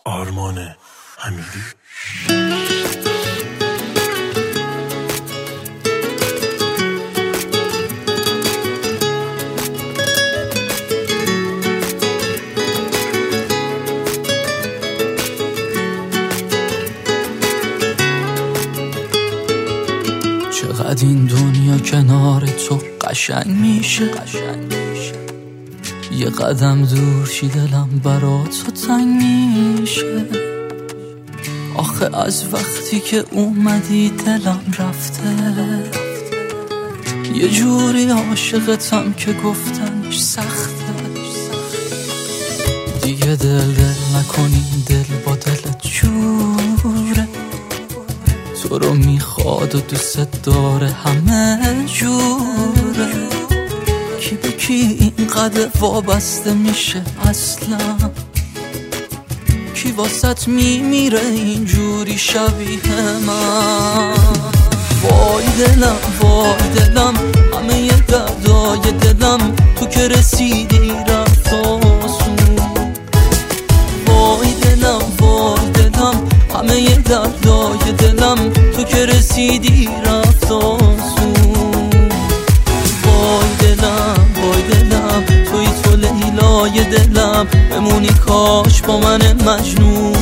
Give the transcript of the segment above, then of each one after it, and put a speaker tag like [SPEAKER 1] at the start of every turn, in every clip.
[SPEAKER 1] آرمان امیری.
[SPEAKER 2] چقدر این دنیا کنار تو قشنگ میشه، یه قدم دور شی دلم برا تو تنگ میشه. آخه از وقتی که اومدی دلم رفته، یه جوری عاشقتم که گفتنش سخته. دیگه دل نکنی، دل با دلت جوره، تو رو میخواد و دوست داره همه جوره. کی به کی اینقدر وابسته میشه اصلا؟ کی واسط میمیره اینجوری شبیه من؟ وای دلم وای دلم، همه ی دردای دلم تو که رسیدی رفت آسون. وای دلم وای دلم، همه ی دردای دلم تو که رسیدی رفت آسون. وای دلم وای دلم، توی تو لیلای دلم، بمونی کاش با من مجنون.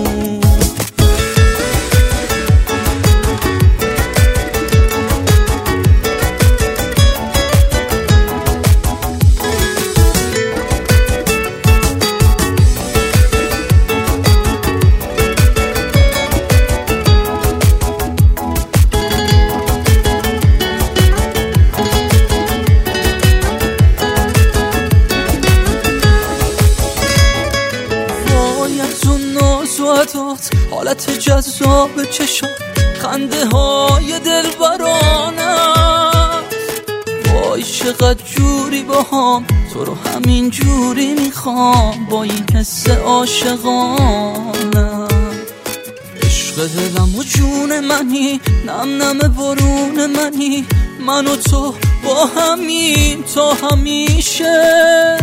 [SPEAKER 2] حالت جذاب چشم، خنده های دل برانت. وای چقدر جوری با هم، تو رو همین جوری میخوام، با این حس عاشقانه. عشق دلم و جون منی، نم نم بارون منی، من و تو با همین تا همیشه.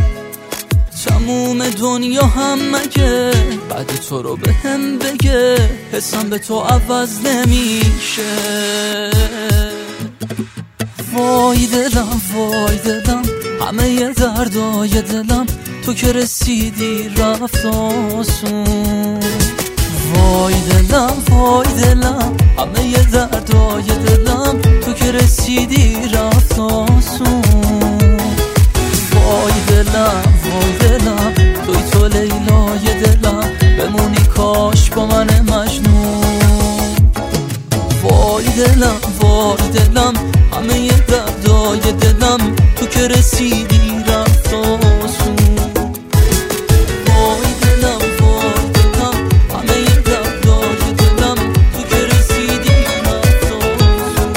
[SPEAKER 2] تموم دنیا هم مگه بعد تو رو به هم بگه، حسم به تو عوض نمیشه. وای دلم وای دلم، همه ی دردای دلم تو که رسیدی رفت آسون. وای دلم وای دلم، همه ی دردای دلم تو که رسیدی رفت آسون. وای دلم وای دلم، توی تو لیلای دلم، بمونی کاش با من مجنون. وای دلم وای دلم، همه ی دردای دلم تو که رسیدی رفت آسون. وای دلم وای دلم، همه ی دردای دلم تو که رسیدی رفت آسون.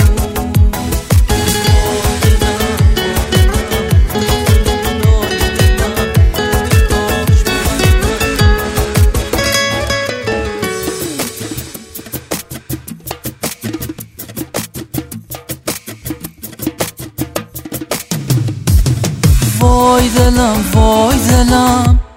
[SPEAKER 2] وای دلم وای دلم،